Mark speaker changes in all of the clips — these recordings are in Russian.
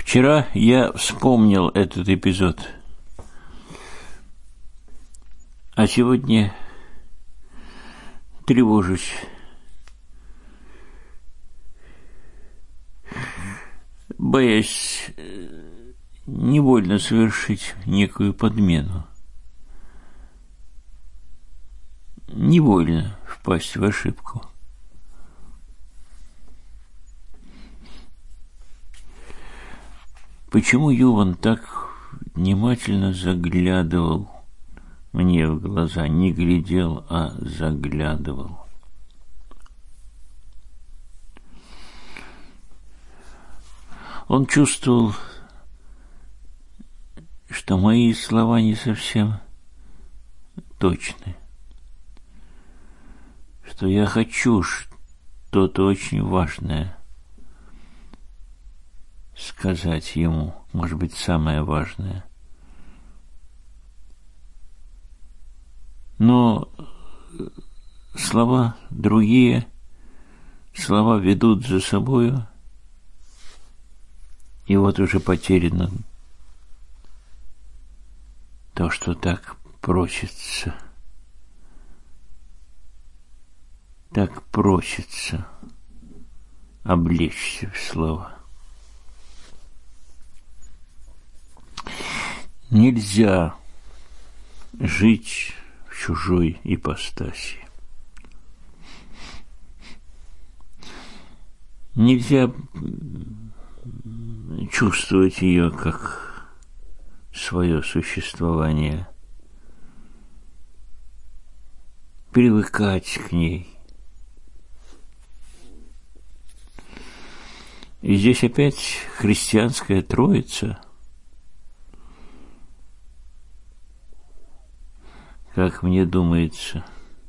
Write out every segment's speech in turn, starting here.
Speaker 1: Вчера я вспомнил этот эпизод, а сегодня тревожусь. Боясь невольно совершить некую подмену, невольно впасть в ошибку. Почему Йован так внимательно заглядывал мне в глаза, не глядел, а заглядывал? Он чувствовал, что мои слова не совсем точны, что я хочу что-то очень важное сказать ему, может быть, самое важное. Но слова другие, слова ведут за собою, и вот уже потеряно то, что так просится облечься в слова. Нельзя жить в чужой ипостаси. Нельзя чувствовать ее как свое существование, привыкать к ней. И здесь опять христианская троица, как мне думается,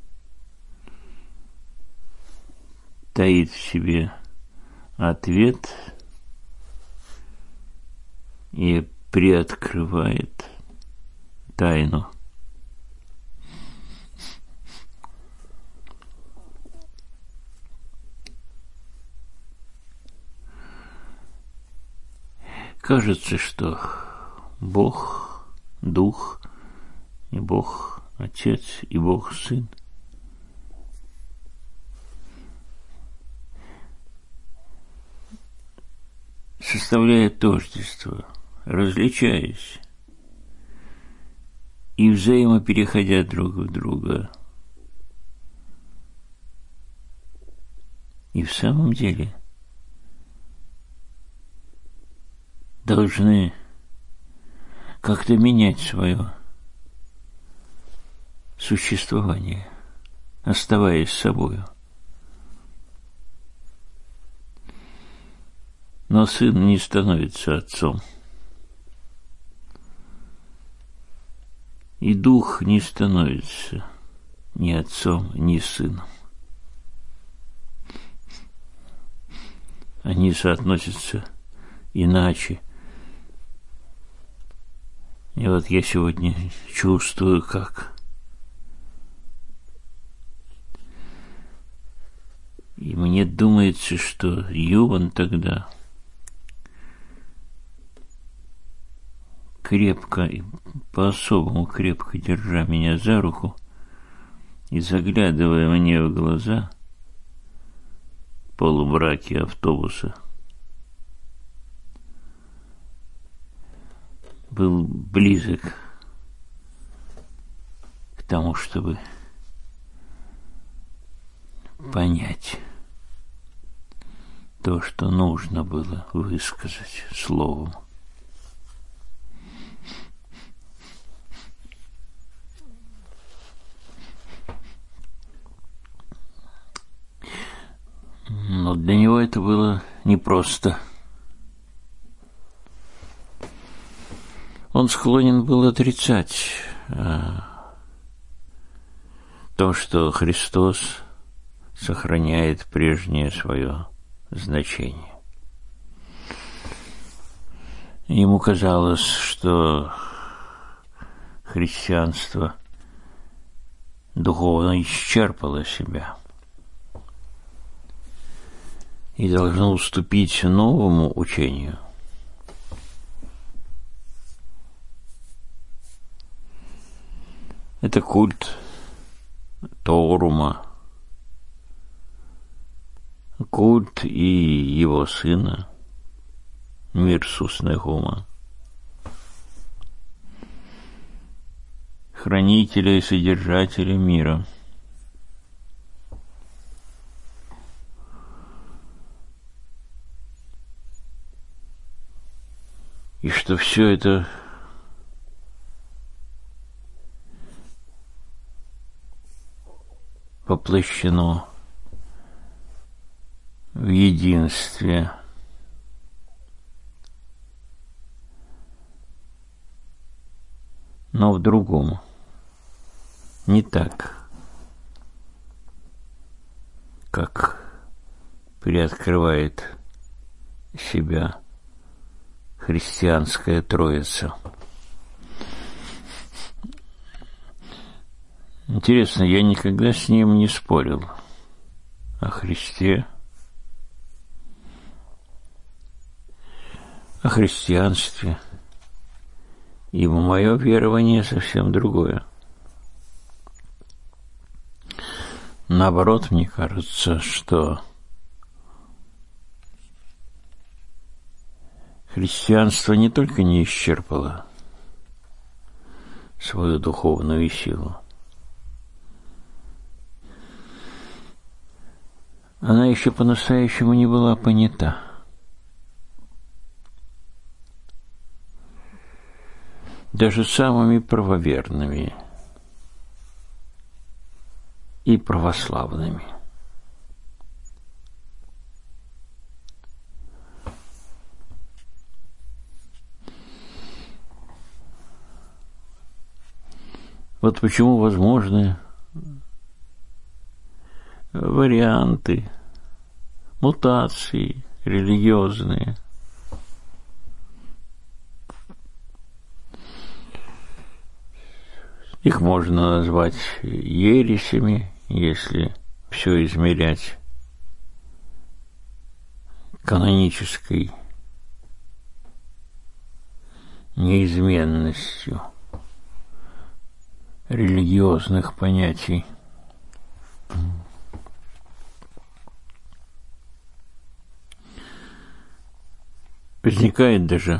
Speaker 1: таит в себе ответ и приоткрывает тайну. Кажется, что Бог, Дух, и Бог Отец, и Бог Сын составляют тождество, различаясь и взаимопереходя друг в друга. И в самом деле должны как-то менять свое существование, оставаясь собою. Но сын не становится отцом, и дух не становится ни отцом, ни сыном. Они соотносятся иначе. И вот я сегодня чувствую, как и мне думается, что Йован тогда крепко, по-особому крепко держа меня за руку и заглядывая мне в глаза в полумраке автобуса, был близок к тому, чтобы понять то, что нужно было высказать словом. Но для него это было непросто. Он склонен был отрицать то, что Христос сохраняет прежнее свое значение. Ему казалось, что христианство духовно исчерпало себя и должно уступить новому учению, Это культ Торума, культ и его сына Мирсус-Нехума, хранителя и содержателя мира. И что все это воплощено в единстве, но в другом, не так, как приоткрывает себя христианская Троица. Интересно, я никогда с ним не спорил о Христе, о христианстве, ибо мое верование совсем другое. Наоборот, мне кажется, что христианство не только не исчерпало свою духовную силу, она еще по-настоящему не была понята. Даже самыми правоверными и православными. Вот почему возможны варианты, мутации религиозные. Их можно назвать ересями, если все измерять канонической неизменностью религиозных понятий. Возникает даже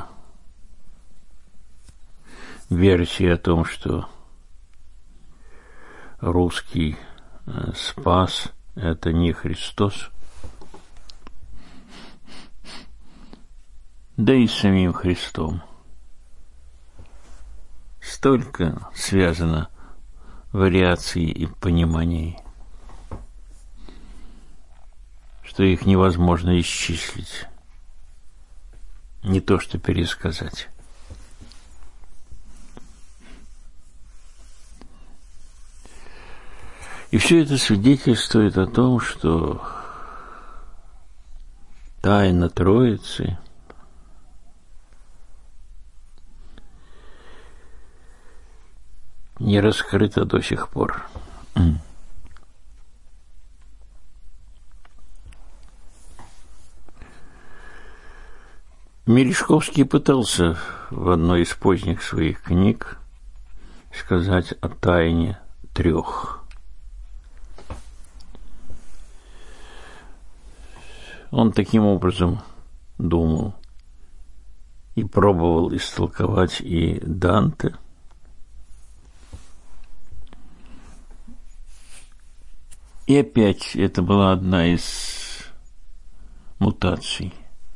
Speaker 1: версия о том, что русский спас – это не Христос, да и с самим Христом. Столько связано вариаций и пониманий, что их невозможно исчислить, не то что пересказать. И все это свидетельствует о том, что тайна Троицы не раскрыта до сих пор. Мережковский пытался в одной из поздних своих книг сказать о тайне трех. Он таким образом думал и пробовал истолковать и Данте, и опять это была одна из мутаций,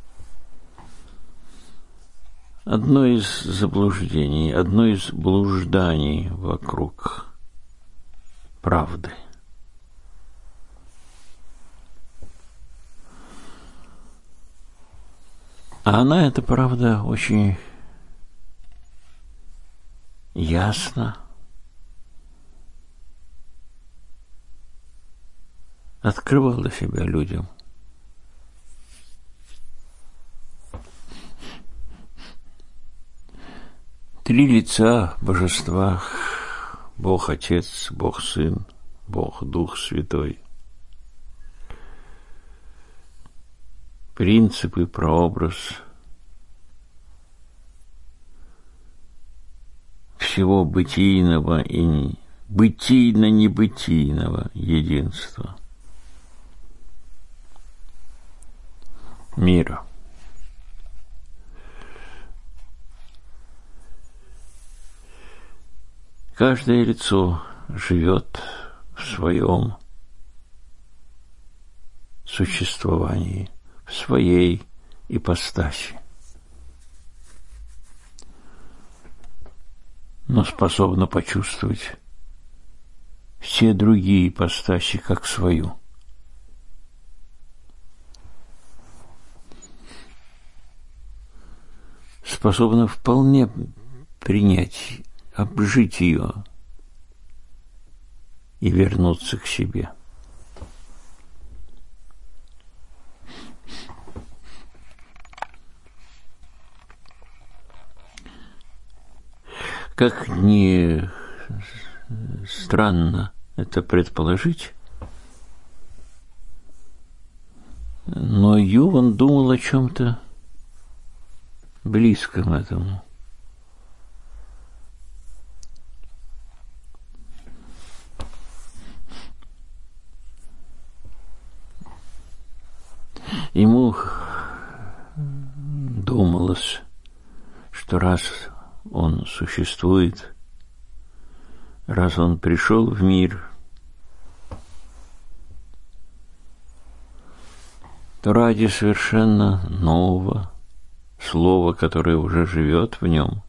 Speaker 1: одно из заблуждений, одно из блужданий вокруг правды. А она, эта правда, очень ясно открывала себя людям. Три лица божества: Бог Отец, Бог Сын, Бог Дух Святой. Принцип и прообраз всего бытийного и бытийно-небытийного единства мира. Каждое лицо живет в своем существовании, в своей ипостаси, но способно почувствовать все другие ипостаси как свою. Способна вполне принять, обжить ее и вернуться к себе. Как ни странно это предположить, но Юван думал о чем-то близком этому. Ему думалось, что раз он существует, раз он пришел в мир, то ради совершенно нового слова, которое уже живет в нем,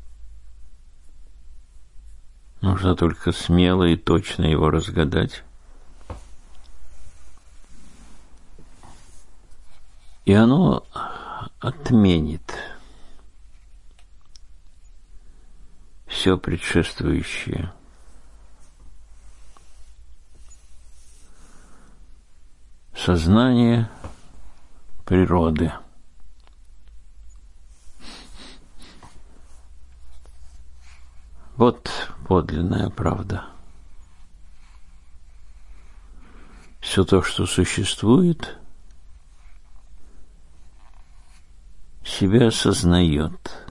Speaker 1: нужно только смело и точно его разгадать. И оно отменит все предшествующее. Сознание природы. Вот подлинная правда. Все то, что существует, себя осознает.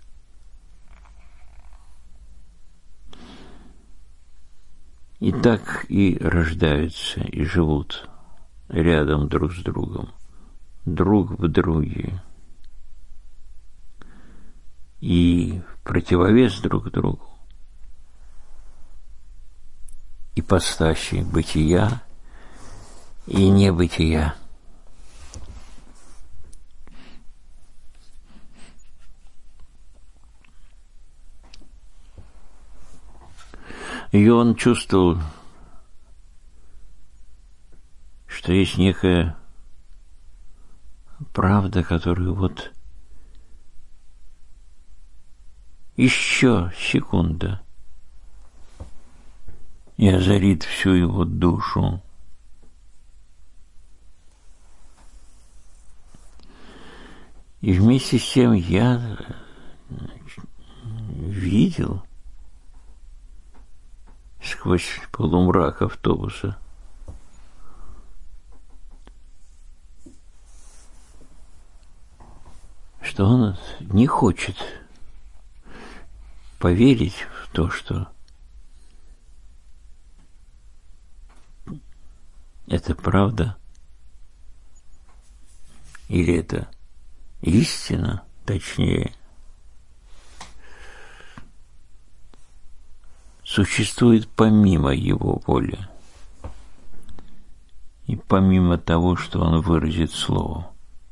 Speaker 1: И так и рождаются, и живут рядом друг с другом, друг в друге. И в противовес друг другу ипостаси бытия и небытия. И он чувствовал, что есть некая правда, которую вот еще секунда и озарит всю его душу. И вместе с тем я видел сквозь полумрак автобуса что он не хочет поверить в то, что это правда или это истина, точнее, существует помимо его воли и помимо того, что он выразит словом.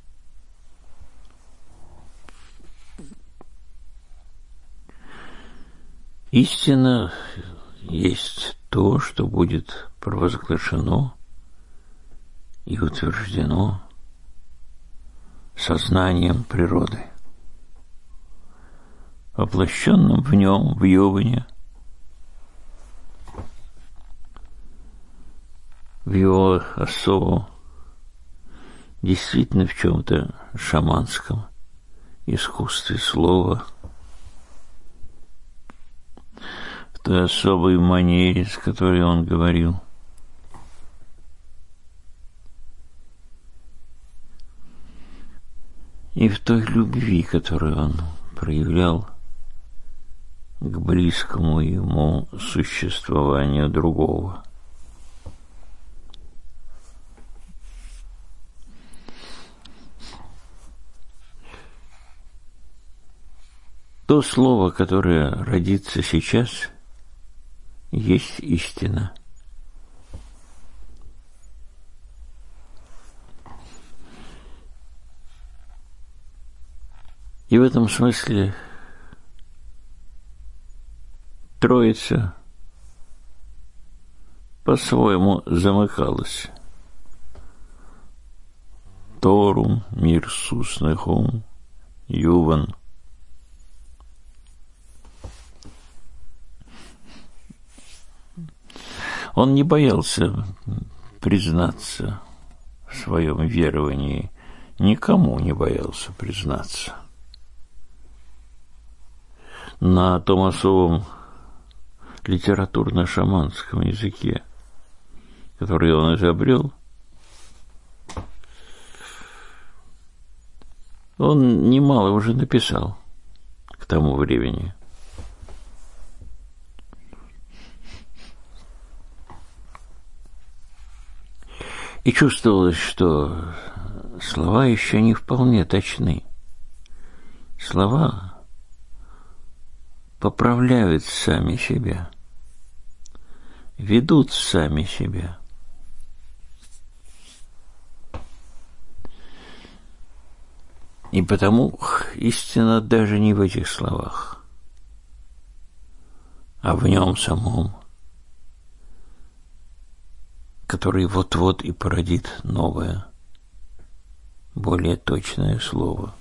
Speaker 1: Истина есть то, что будет провозглашено и утверждено сознанием природы, воплощенным в нем, в Йоване, в его особом, действительно в чем-то шаманском искусстве слова, в той особой манере, с которой он говорил. И в той любви, которую он проявлял к близкому ему существованию другого. То слово, которое родится сейчас, есть истина. И в этом смысле Троица по-своему замыкалась. Торум, мир суснехум, Юван. Он не боялся признаться в своем веровании, никому не боялся признаться. На томасовом литературно-шаманском языке, который он изобрел, он немало уже написал к тому времени. И чувствовалось, что слова еще не вполне точны. Слова поправляют сами себя, ведут сами себя. И потому истина даже не в этих словах, а в нем самом, который вот-вот и породит новое, более точное слово.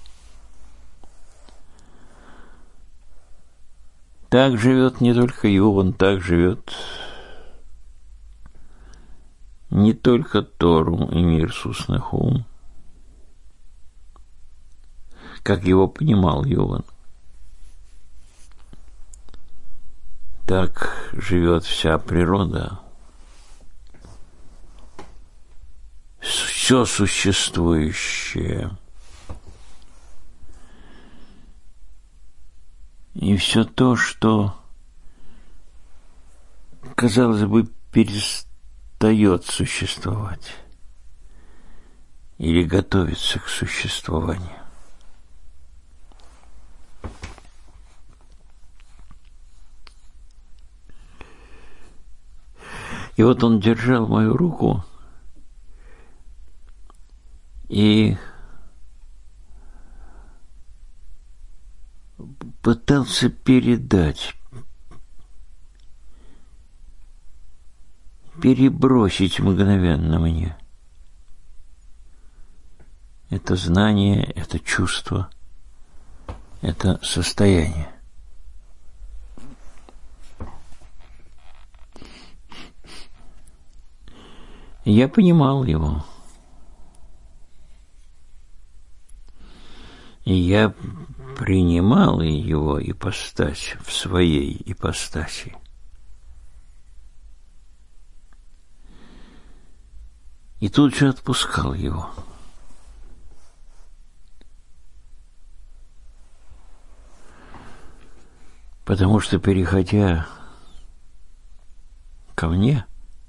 Speaker 1: Так живет не только Йован, так живет не только Торум и мир суснехум, как его понимал Йован. Так живет вся природа, все существующее. И все то, что, казалось бы, перестает существовать или готовится к существованию. И вот он держал мою руку и пытался передать, перебросить мгновенно мне это знание, это чувство, это состояние. Я понимал его. И я принимал его ипостась в своей ипостаси. И тут же отпускал его. Потому что, переходя ко мне,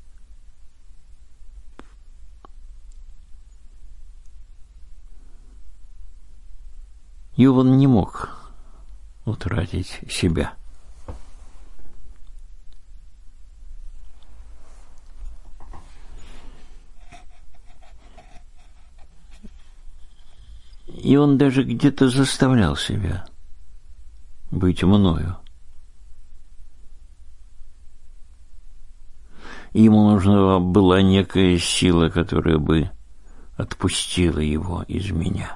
Speaker 1: Йован не мог утратить себя. И он даже где-то заставлял себя быть мною. Ему нужна была некая сила, которая бы отпустила его из меня.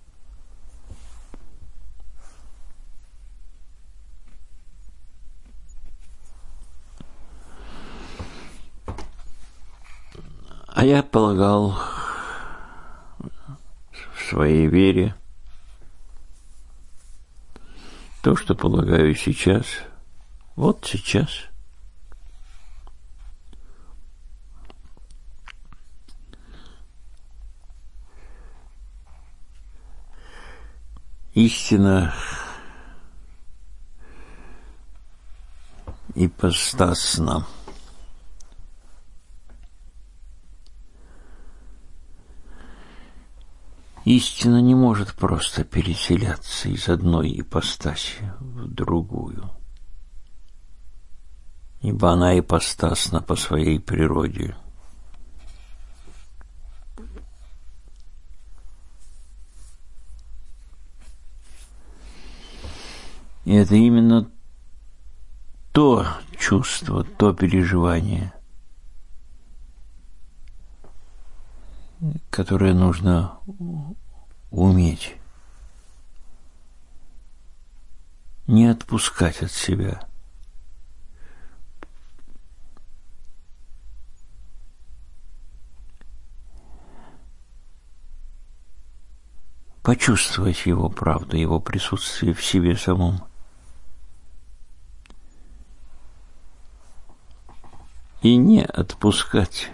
Speaker 1: А я полагал в своей вере то, что полагаю сейчас, вот сейчас. Истина ипостасно. Истина не может просто переселяться из одной ипостаси в другую, ибо она ипостасна по своей природе. И это именно то чувство, то переживание, которое нужно уметь не отпускать от себя. Почувствовать его правду, его присутствие в себе самом. И не отпускать.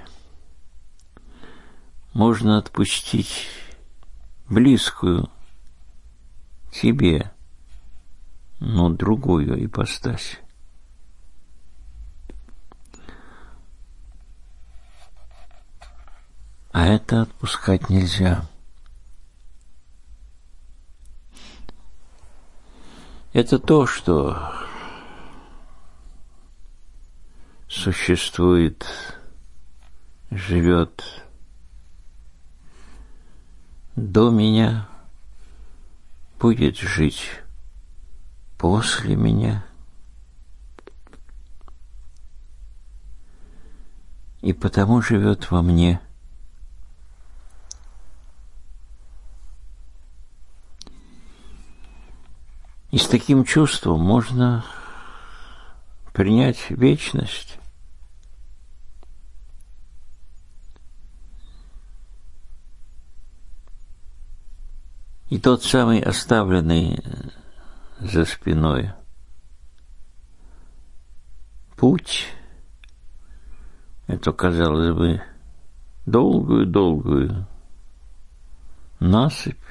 Speaker 1: Можно отпустить близкую тебе, но другую ипостась. А это отпускать нельзя. Это то, что существует, живет до меня, будет жить после меня и потому живет во мне. И с таким чувством можно принять вечность. И тот самый оставленный за спиной путь, эту, казалось бы, долгую насыпь,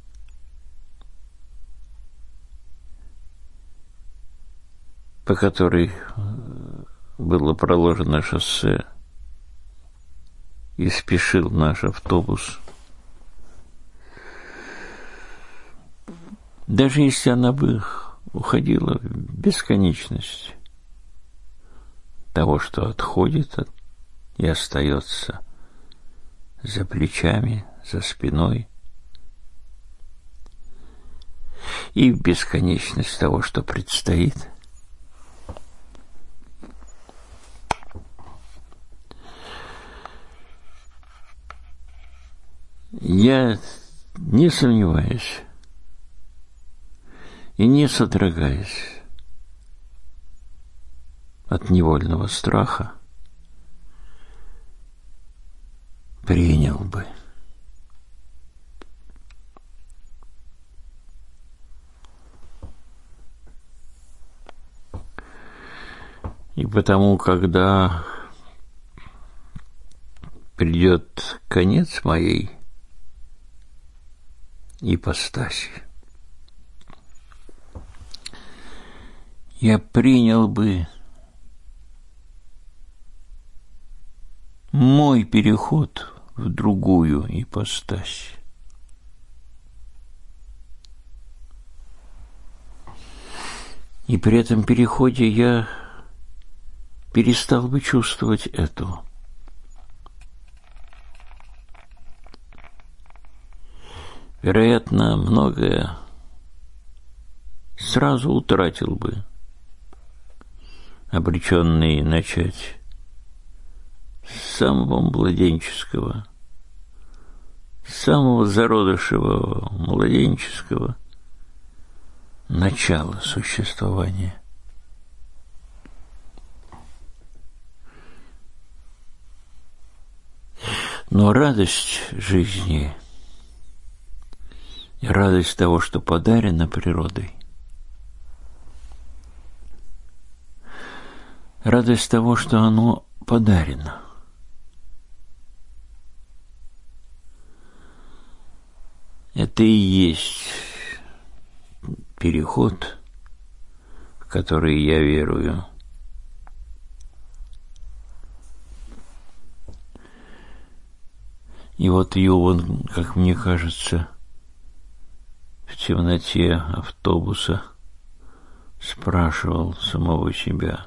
Speaker 1: по которой было проложено шоссе, и спешил наш автобус. Даже если она бы уходила в бесконечность того, что отходит и остается за плечами, за спиной, и в бесконечность того, что предстоит, я не сомневаюсь и не содрогаясь от невольного страха, принял бы. И потому, когда придет конец моей ипостаси, я принял бы мой переход в другую ипостась. И при этом переходе я перестал бы чувствовать эту. Вероятно, многое сразу утратил бы, обреченный начать с самого младенческого, с самого зародышевого младенческого начала существования. Но радость жизни и радость того, что подарено природой, радость того, что оно подарено, это и есть переход, в который я верую И вот Юван, как мне кажется, в темноте автобуса спрашивал самого себя,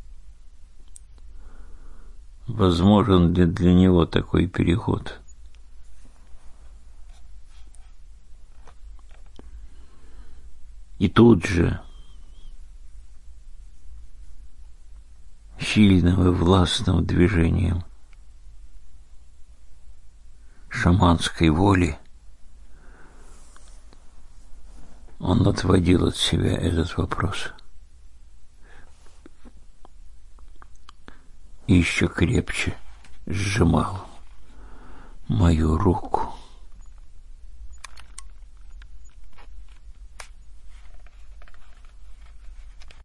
Speaker 1: возможен ли для него такой переход. И тут же сильным и властным движением шаманской воли он отводил от себя этот вопрос и еще крепче сжимал мою руку.